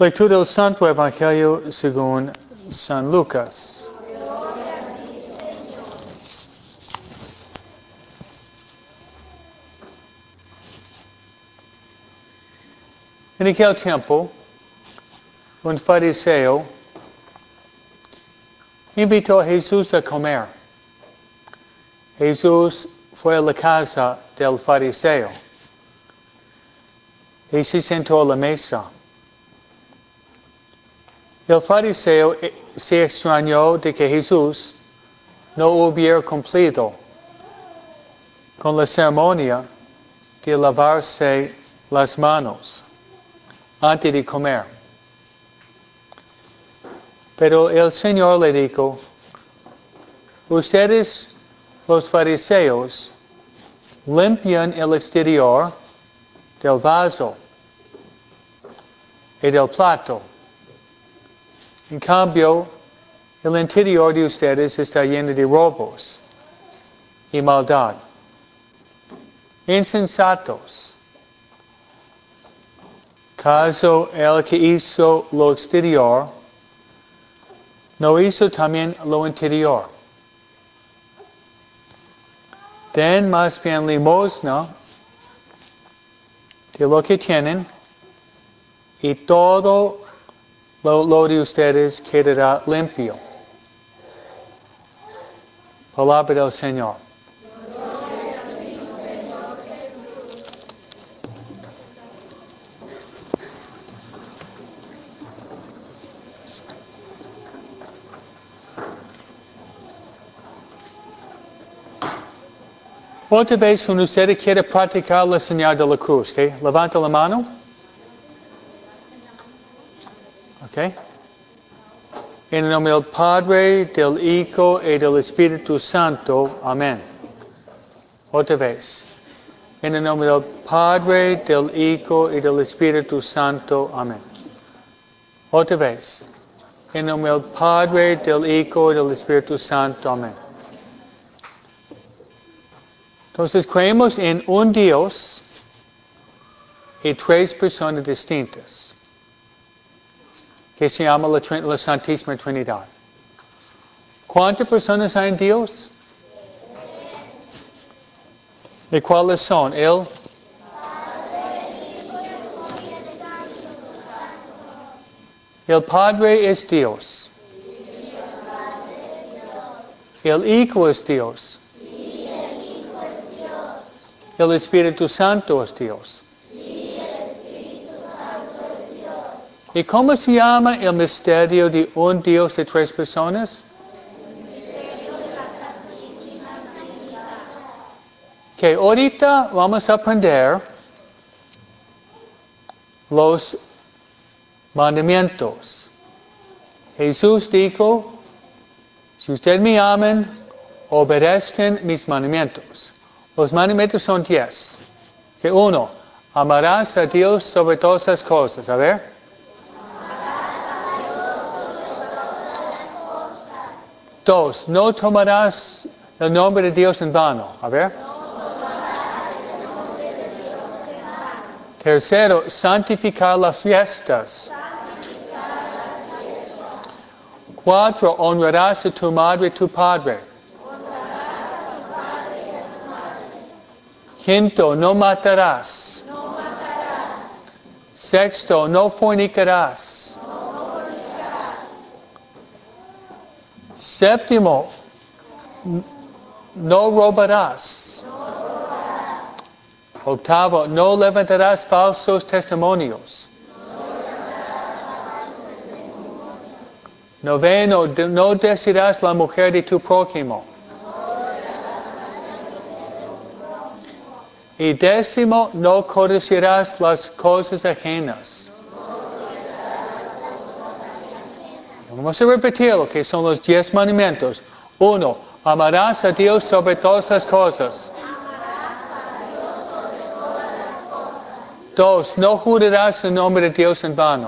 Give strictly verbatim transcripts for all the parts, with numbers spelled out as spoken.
Lectura del Santo Evangelio según San Lucas. En aquel tiempo, un fariseo invitó a Jesús a comer. Jesús fue a la casa del fariseo y se sentó a la mesa. El fariseo se extrañó de que Jesús no hubiera cumplido con la ceremonia de lavarse las manos antes de comer. Pero el Señor le dijo: ustedes, los fariseos, limpian el exterior del vaso y del plato. En cambio, el interior de ustedes está lleno de robos y maldad. Insensatos. ¿Caso el que hizo lo exterior no hizo también lo interior? Den más bien limosna de lo que tienen, y todo lo, lo de ustedes quedará limpio. Palabra del Señor. Otra vez, cuando usted quiere practicar la señal de la cruz, ¿okay? Levanta la mano. ¿Okay? En el nombre del Padre, del Hijo y del Espíritu Santo. Amén. Otra vez. En el nombre del Padre, del Hijo y del Espíritu Santo. Amén. Otra vez. En el nombre del Padre, del Hijo y del Espíritu Santo. Amén. Entonces creemos en un Dios y tres personas distintas, que se llama la, la Santísima Trinidad. ¿Cuántas personas hay en Dios? ¿Y cuáles son? El El Padre es Dios. El Hijo es Dios. El Espíritu Santo es Dios. ¿Y cómo se llama el misterio de un Dios de tres personas? Que ahorita vamos a aprender los mandamientos. Jesús dijo: si ustedes me aman, obedezcan mis mandamientos. Los mandamientos son diez. Que uno, amarás a Dios sobre todas las cosas. A ver. Dos, no tomarás el nombre de Dios en vano. A ver. Tercero, santificar las fiestas. Cuatro, honrarás a tu madre y tu padre. Quinto, no matarás. Sexto, no fornicarás. Séptimo, no robarás. Octavo, no levantarás falsos testimonios. Noveno, no desearás la mujer de tu prójimo. Y décimo, no codiciarás las cosas ajenas. Vamos a repetirlo, que son los diez mandamientos. Uno, amarás a Dios sobre todas las cosas. Dos, no jurarás el nombre de Dios en vano.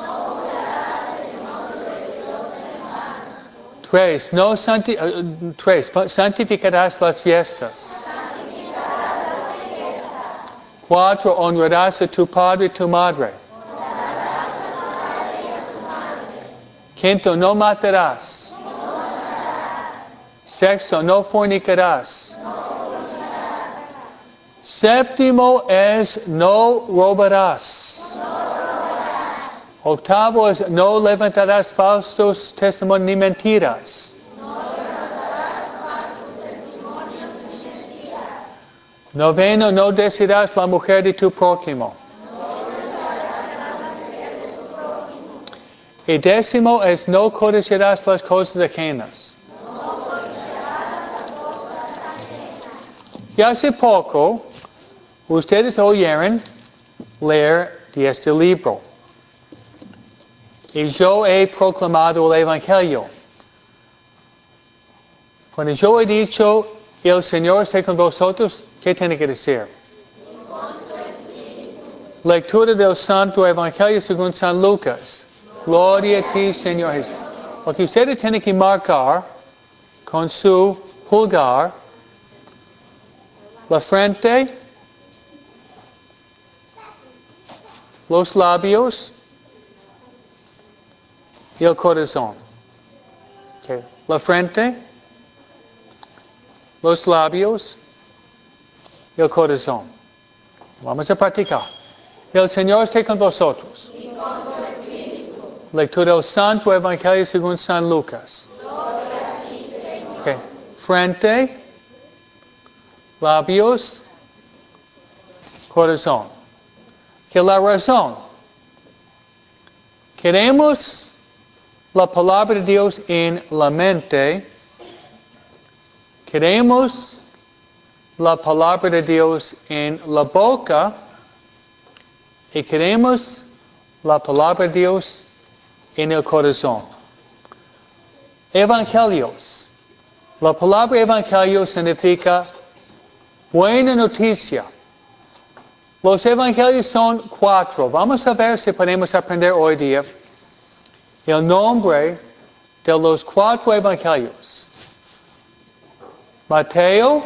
Tres, no santi uh, tres, santificarás las fiestas. Cuatro, honrarás a tu padre y tu madre. Quinto, no matarás. Sexto, no fornicarás. Séptimo es no robarás. Octavo es no levantarás falsos testimonios ni mentiras. Noveno, no desearás la mujer de tu prójimo. Y décimo es no codiciarás las cosas ajenas. Y hace poco, ustedes oyeron leer de este libro. Y yo he proclamado el Evangelio. Cuando yo he dicho, el Señor esté con vosotros, ¿qué tiene que decir? Lectura del Santo Evangelio según San Lucas. Gloria a ti, Señor Jesús. Lo que ustedes tienen que marcar con su pulgar, la frente, los labios y el corazón. Okay. La frente, los labios y el corazón. Vamos a practicar. El Señor esté con vosotros. Lectura del Santo Evangelio según San Lucas. Okay. Frente, labios, corazón. Que la razón. Queremos la palabra de Dios en la mente. Queremos la palabra de Dios en la boca. Y queremos la palabra de Dios en el corazón. Evangelios. La palabra evangelio significa buena noticia. Los evangelios son cuatro. Vamos a ver si podemos aprender hoy día el nombre de los cuatro evangelios. Mateo,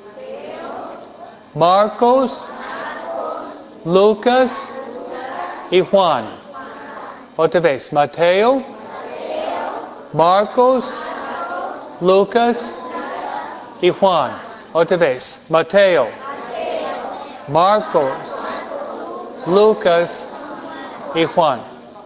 Marcos, Lucas y Juan. Otra vez, Mateo, Marcos, Lucas y Juan. Otra vez, Mateo, Marcos, Lucas y Juan.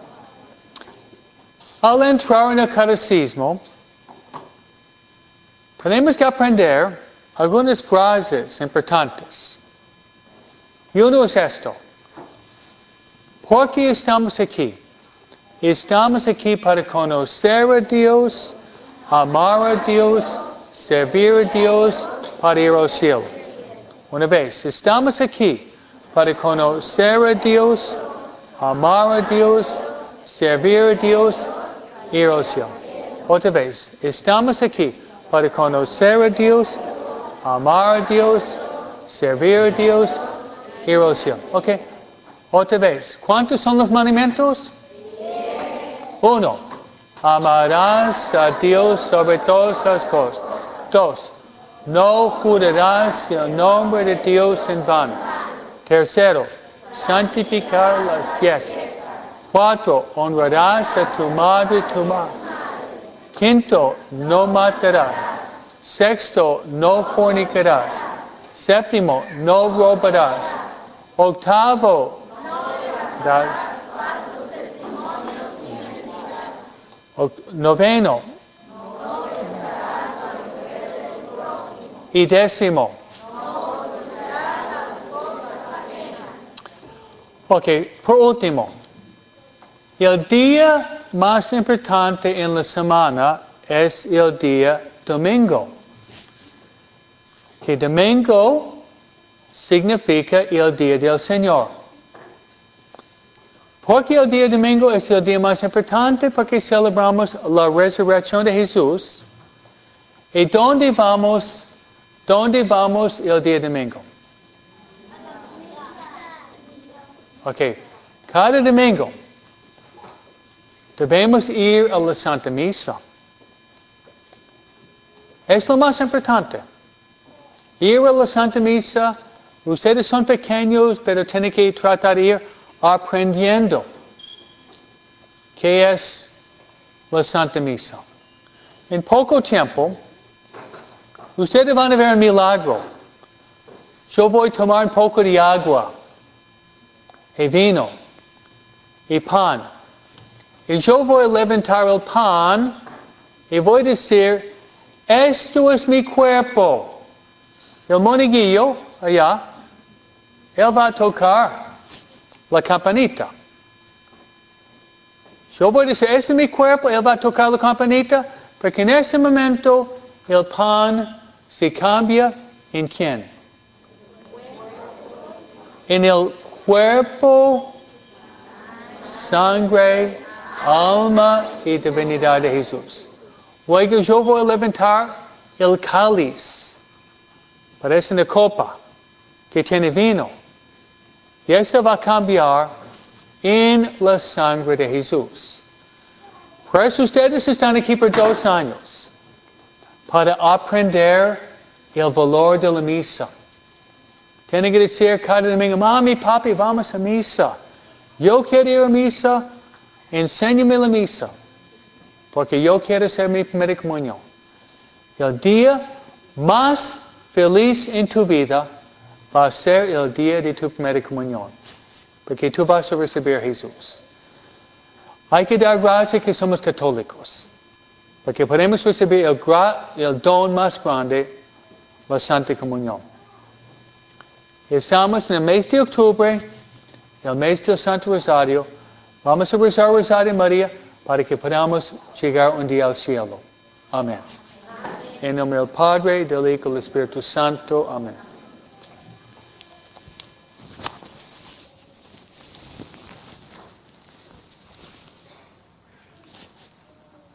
Al entrar en el catecismo, tenemos que aprender algunas frases importantes. Y uno es esto. ¿Por qué estamos aquí? Estamos aquí para conocer a Dios, amar a Dios, servir a Dios, para ir al cielo. Una vez, estamos aquí para conocer a Dios, amar a Dios, servir a Dios, ir al cielo. Otra vez, estamos aquí para conocer a Dios, amar a Dios, servir a Dios, ir al cielo. Ok. Otra vez, ¿cuántos son los mandamientos? Uno, amarás a Dios sobre todas las cosas. Dos, no jurarás el nombre de Dios en vano. Tercero, santificar las fiestas. Cuatro, honrarás a tu madre y tu madre. Quinto, no matarás. Sexto, no fornicarás. Séptimo, no robarás. Octavo, dar. Noveno y décimo. Ok, por último, el día más importante en la semana es el día domingo. Que domingo significa el día del Señor. Porque el día domingo es el día más importante porque celebramos la resurrección de Jesús. ¿Y dónde vamos, dónde vamos el día domingo? Ok, cada domingo debemos ir a la Santa Misa. Es lo más importante. Ir a la Santa Misa, ustedes son pequeños, pero tienen que tratar de ir aprendiendo qué es la Santa Misa. En poco tiempo, ustedes van a ver un milagro. Yo voy a tomar un poco de agua, y vino, y pan. Y yo voy a levantar el pan, y voy a decir, esto es mi cuerpo. El monaguillo, allá, él va a tocar la campanita. Yo voy a decir, este es mi cuerpo, él va a tocar la campanita, porque en ese momento el pan se cambia en quién? En el cuerpo, sangre, alma y divinidad de Jesús. Luego yo voy a levantar el cáliz. Parece una copa que tiene vino. Y eso va a cambiar en la sangre de Jesús. Por eso ustedes están aquí por dos años. Para aprender el valor de la misa. Tienen que decir cada domingo, mami, papi, vamos a misa. Yo quiero ir a misa, enséñame la misa. Porque yo quiero hacer mi primera comunión. El día más feliz en tu vida va a ser el día de tu primera comunión. Porque tú vas a recibir a Jesús. Hay que dar gracias que somos católicos. Porque podemos recibir el, gra- el don más grande, la Santa Comunión. Estamos en el mes de octubre, el mes del Santo Rosario. Vamos a rezar el Rosario María para que podamos llegar un día al cielo. Amén. En nombre del Padre, del Hijo y del Espíritu Santo. Amén.